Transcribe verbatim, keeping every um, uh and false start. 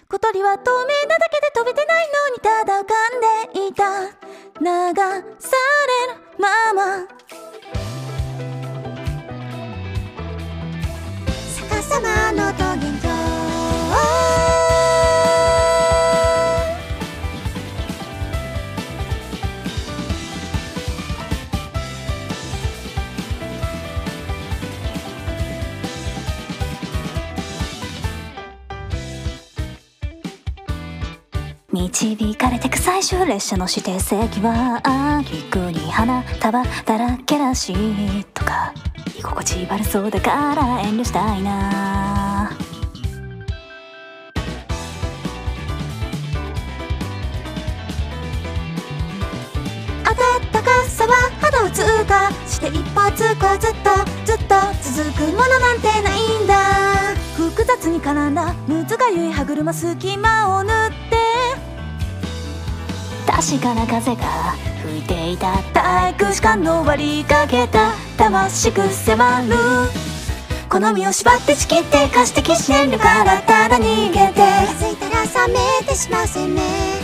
小鳥は透明なだけで飛べてないのにただ浮かんでいた。流されるまま逆さまの桃源郷。導かれてく最終列車の指定席は挙句に花束だらけだしとか居心地悪そうだから遠慮したいな。暖かさは肌を通過して一方通行、ずっとずっと続くものなんてないんだ。複雑に絡んだむずがゆい歯車隙間を縫って確かな風が吹いていた。体育時間の終わりかけた魂く迫る好みを縛って仕切って貸してきし燃料からただ逃げて気づいたら冷めてしまう生命。